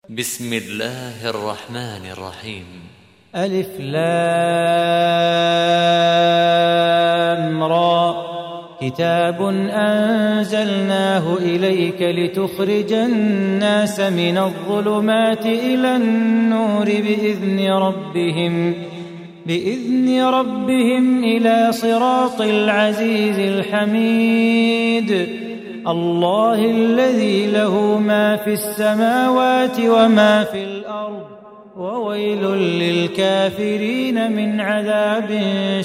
بسم الله الرحمن الرحيم. ألف لام را. كتاب أنزلناه إليك لتخرج الناس من الظلمات إلى النور بإذن ربهم إلى صراط العزيز الحميد. الله الذي له ما في السماوات وما في الأرض وويل للكافرين من عذاب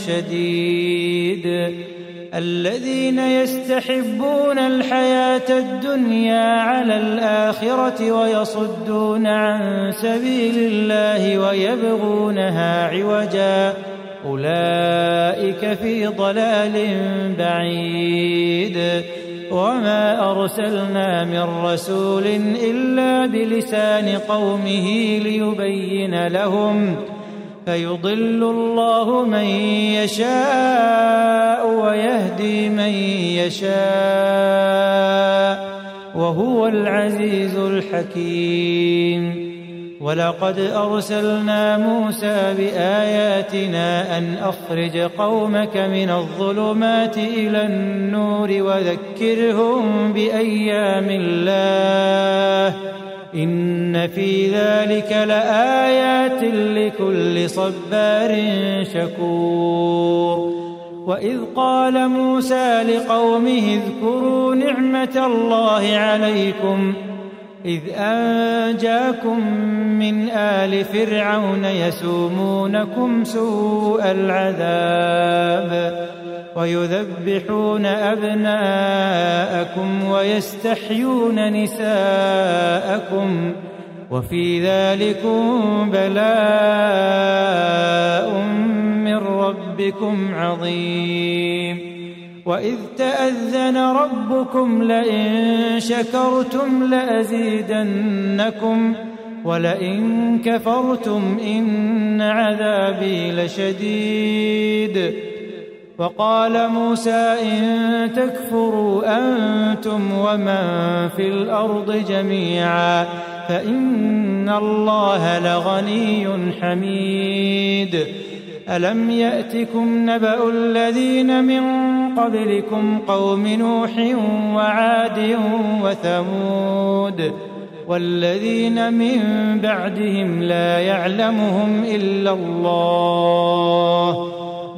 شديد. الذين يستحبون الحياة الدنيا على الآخرة ويصدون عن سبيل الله ويبغونها عوجا أولئك في ضلال بعيد. وما أرسلنا من رسول إلا بلسان قومه ليبين لهم فيضل الله من يشاء ويهدي من يشاء وهو العزيز الحكيم. ولقد أرسلنا موسى بآياتنا أن أخرج قومك من الظلمات إلى النور وذكرهم بأيام الله إن في ذلك لآيات لكل صبار شكور. وإذ قال موسى لقومه اذكروا نعمة الله عليكم إذ أنجاكم من آل فرعون يسومونكم سوء العذاب ويذبحون أبناءكم ويستحيون نساءكم وفي ذلكم بلاء من ربكم عظيم. وإذ تأذن ربكم لئن شكرتم لأزيدنكم ولئن كفرتم إن عذابي لشديد. وقال موسى إن تكفروا أنتم ومن في الأرض جميعا فإن الله لغني حميد. ألم يأتكم نبأ الذين من قبلكم قوم نوح وعاد وثمود والذين من بعدهم لا يعلمهم إلا الله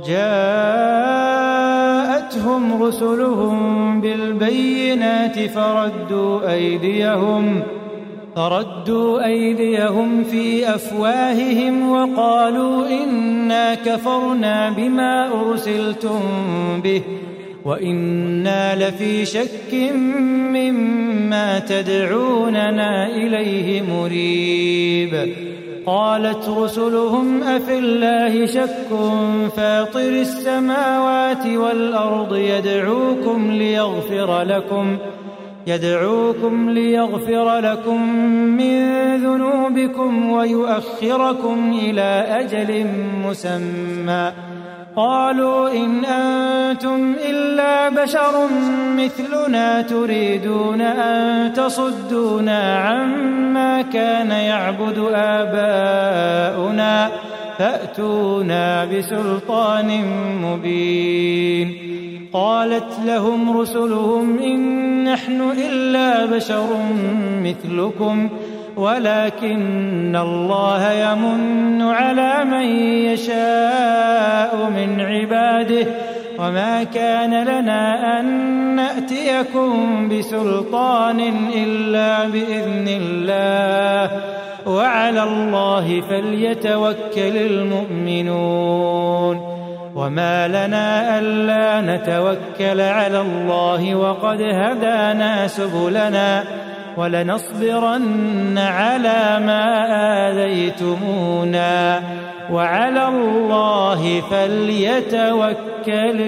جاءتهم رسلهم بالبينات فردوا أيديهم في أفواههم وقالوا إنا كفرنا بما أرسلتم به وإنا لفي شك مما تدعوننا إليه مريب. قالت رسلهم أفي الله شك فاطر السماوات والأرض يدعوكم ليغفر لكم من ذنوبكم ويؤخركم إلى أجل مسمى قالوا إن أنتم إلا بشر مثلنا تريدون أن تصدونا عما كان يعبد آباؤنا فأتونا بسلطان مبين. قالت لهم رسلهم إن نحن إلا بشر مثلكم ولكن الله يمن على من يشاء من عباده وما كان لنا أن نأتيكم بسلطان إلا بإذن الله وعلى الله فليتوكل المؤمنون. وما لنا ألا نتوكل على الله وقد هدانا سبلنا ولنصبرن على ما آذيتمونا وعلى الله فليتوكل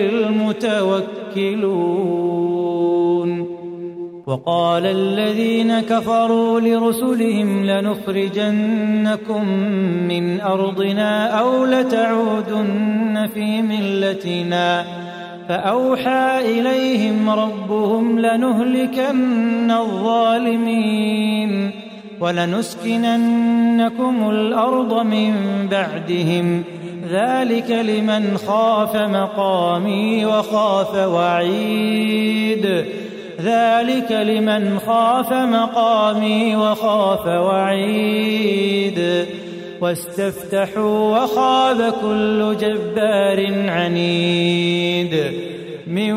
المتوكلون. وقال الذين كفروا لرسلهم لنخرجنكم من أرضنا أو لتعودن في ملتنا فأوحى إليهم ربهم لنهلكن الظالمين ولنسكننكم الأرض من بعدهم ذلك لمن خاف مقامي وخاف وعيد ذلك لمن خاف مقامي وخاف وعيد واستفتحوا وخاب كل جبار عنيد من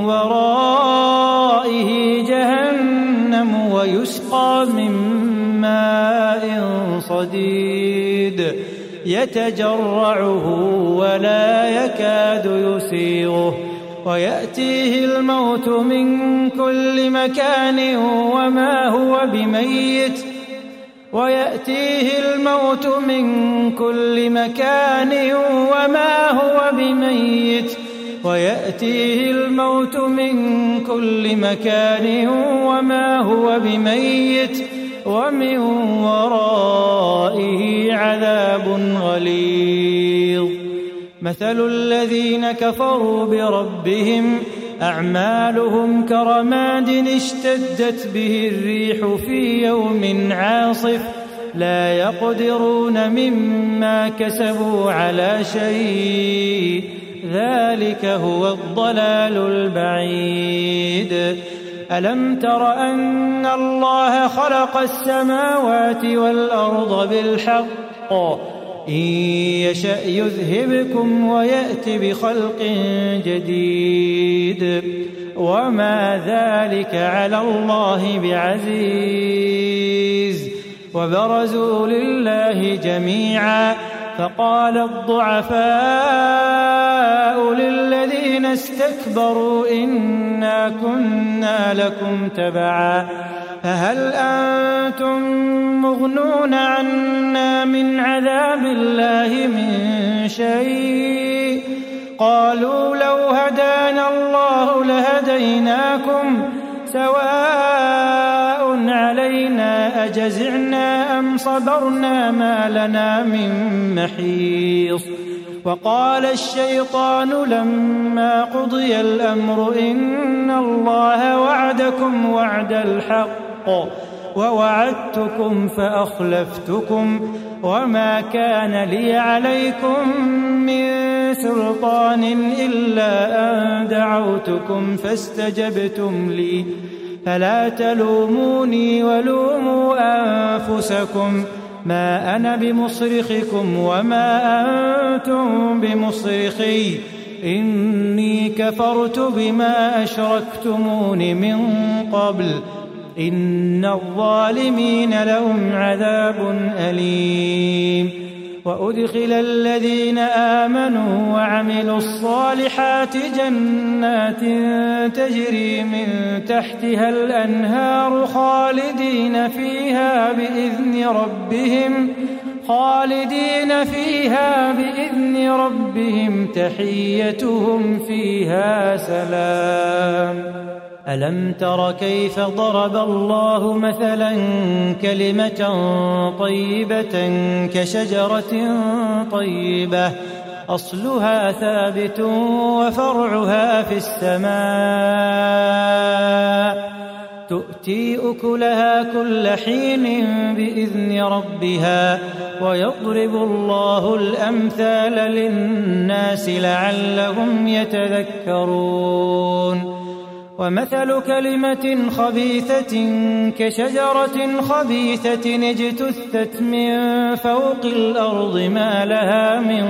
ورائه جهنم ويسقى من ماء صديد يتجرعه ولا يكاد يسيغه ويأتيه الموت من كل مكان وما هو بميت ومن ورائه عذاب غليظ مثل الذين كفروا بربهم أعمالهم كرماد اشتدت به الريح في يوم عاصف لا يقدرون مما كسبوا على شيء ذلك هو الضلال البعيد ألم تر أن الله خلق السماوات والأرض بالحق إن يشأ يذهبكم ويأت بخلق جديد وما ذلك على الله بعزيز وبرزوا لله جميعا فقال الضعفاء للذين استكبروا إنا كنا لكم تبعا فهل أنتم مغنون عنا من عذاب الله من شيء قالوا لو هدانا الله لهديناكم سواء علينا أجزعنا أم صبرنا ما لنا من محيص وقال الشيطان لما قضي الأمر إن الله وعدكم وعد الحق ووعدتكم فأخلفتكم وما كان لي عليكم من سلطان إلا أن دعوتكم فاستجبتم لي فلا تلوموني ولوموا أنفسكم ما أنا بمصرخكم وما أنتم بمصرخي إني كفرت بما أشركتمون من قبل إن الظالمين لهم عذاب أليم وأدخل الذين آمنوا وعملوا الصالحات جنات تجري من تحتها الأنهار خالدين فيها بإذن ربهم تحيتهم فيها سلام ألم تر كيف ضرب الله مثلا كلمة طيبة كشجرة طيبة أصلها ثابت وفرعها في السماء تؤتي أكلها كل حين بإذن ربها ويضرب الله الأمثال للناس لعلهم يتذكرون ومثل كلمة خبيثة كشجرة خبيثة اجتثت من فوق الأرض ما لها من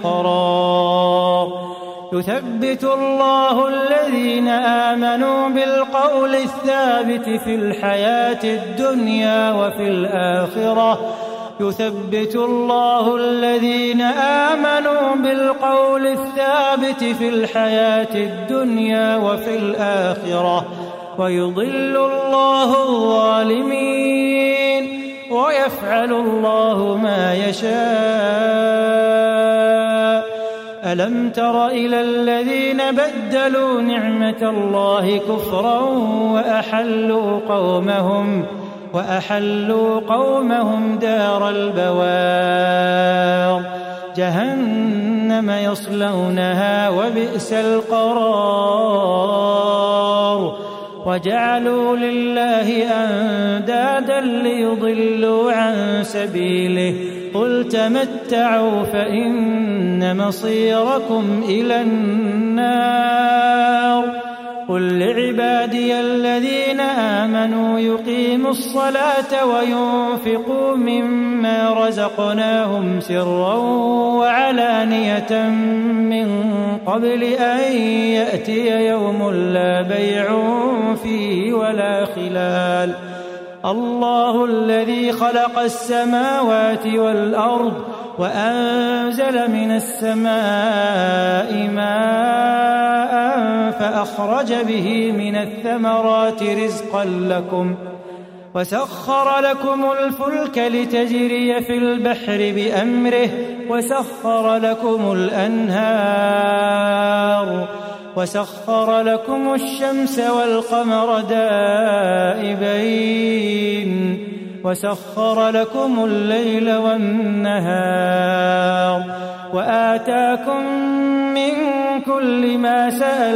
قرار يثبت الله الذين آمنوا بالقول الثابت في الحياة الدنيا وفي الآخرة يثبت الله الذين آمنوا بالقول الثابت في الحياة الدنيا وفي الآخرة ويضل الله الظالمين ويفعل الله ما يشاء ألم تر إلى الذين بدلوا نعمة الله كفرا وأحلوا قومهم دار البوار جهنم يصلونها وبئس القرار وجعلوا لله أندادا ليضلوا عن سبيله قل تمتعوا فإن مصيركم إلى النار قل لعبادي الذين آمنوا يقيموا الصلاة وينفقوا مما رزقناهم سرا وعلانية من قبل أن يأتي يوم لا بيع فيه ولا خلال الله الذي خلق السماوات والأرض وأنزل من السماء ماء فأخرج به من الثمرات رزقا لكم وسخر لكم الفلك لتجري في البحر بأمره وسخر لكم الأنهار وسخر لكم الشمس والقمر دائبين وسخر لكم الليل والنهار وآتاكم من كل ما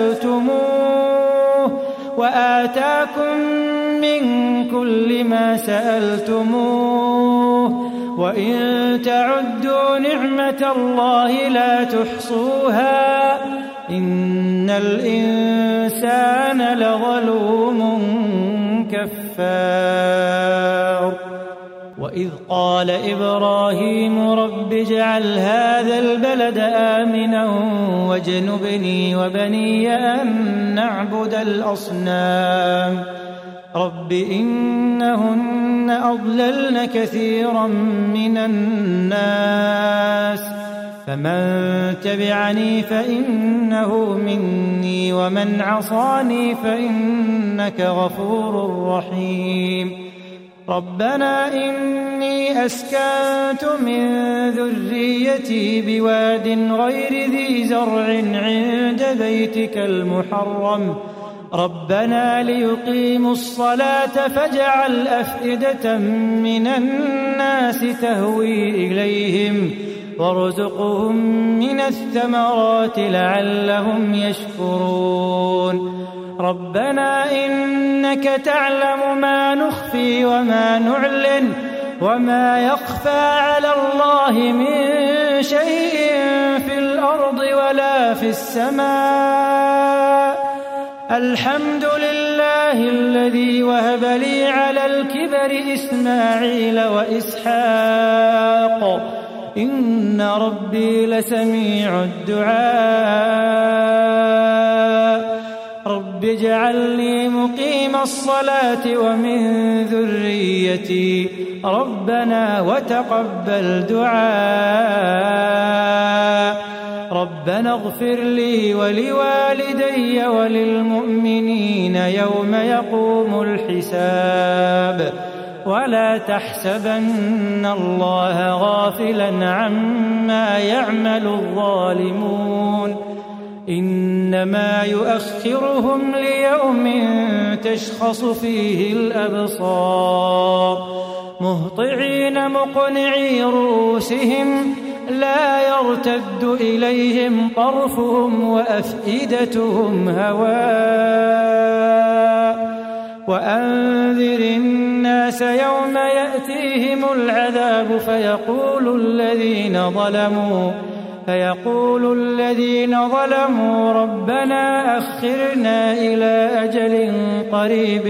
سألتموه وإن تعدوا نعمة الله لا تحصوها إن الإنسان لظلوم كفار وإذ قال إبراهيم رب اجعل هذا البلد آمنا واجنبني وبني أن نعبد الأصنام رب إنهن أضللن كثيرا من الناس فمن تبعني فإنه مني ومن عصاني فإنك غفور رحيم ربنا إني أسكنت من ذريتي بواد غير ذي زرع عند بيتك المحرم ربنا ليقيموا الصلاة فاجعل أفئدة من الناس تهوي إليهم وارزقهم من الثمرات لعلهم يشكرون ربنا إنك تعلم ما نخفي وما نعلن وما يخفى على الله من شيء في الأرض ولا في السماء الحمد لله الذي وهب لي على الكبر إسماعيل وإسحاق إن ربي لسميع الدعاء رب اجعل لي مقيم الصلاة ومن ذريتي ربنا وتقبل دعاء ربنا اغفر لي ولوالدي وللمؤمنين يوم يقوم الحساب ولا تحسبن الله غافلا عما يعمل الظالمون إنما يؤخرهم ليوم تشخص فيه الأبصار مهطعين مقنعي رؤوسهم لا يرتد إليهم طرفهم وأفئدتهم هواء وأنذر الناس يوم يأتيهم العذاب فيقول الذين ظلموا ربنا أخرنا إلى أجل قريب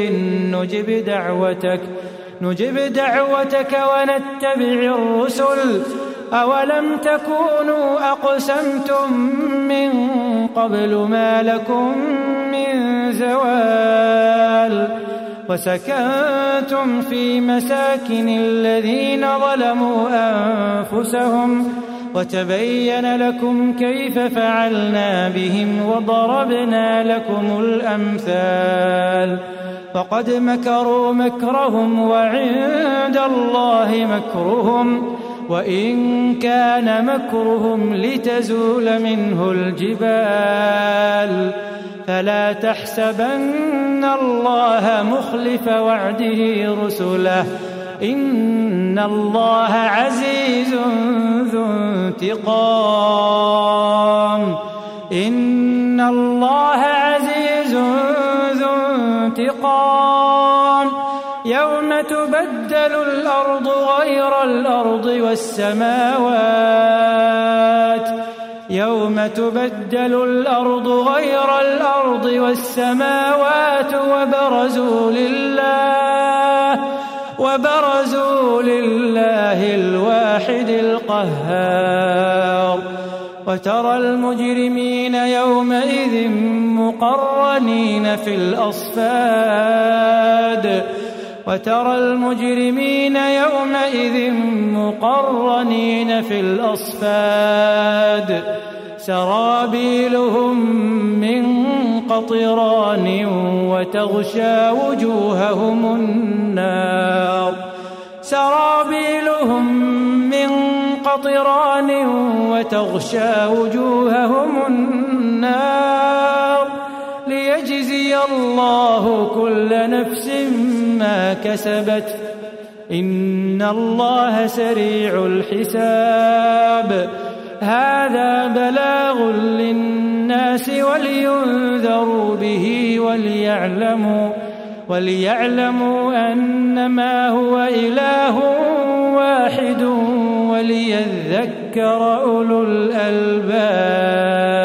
نجب دعوتك ونتبع الرسل أولم تكونوا أقسمتم من قبل ما لكم من زوال وسكنتم في مساكن الذين ظلموا أنفسهم وتبين لكم كيف فعلنا بهم وضربنا لكم الأمثال فقد مكروا مكرهم وعند الله مكرهم وإن كان مكرهم لتزول منه الجبال فلا تحسبن الله مخلف وعده رسله إن الله عزيز ذو انتقام تبدل الأرض غير الأرض والسماوات وبرزوا لله الواحد القهار. وترى المجرمين يومئذ مقرنين في الأصفاد سرابيلهم من قطران وتغشى وجوههم النار ليجزي الله كل نفس ما كسبت إن الله سريع الحساب. هذا بلاغ للناس ولينذروا به وليعلموا أنما هو إله واحد وليذكر أولو الألباب.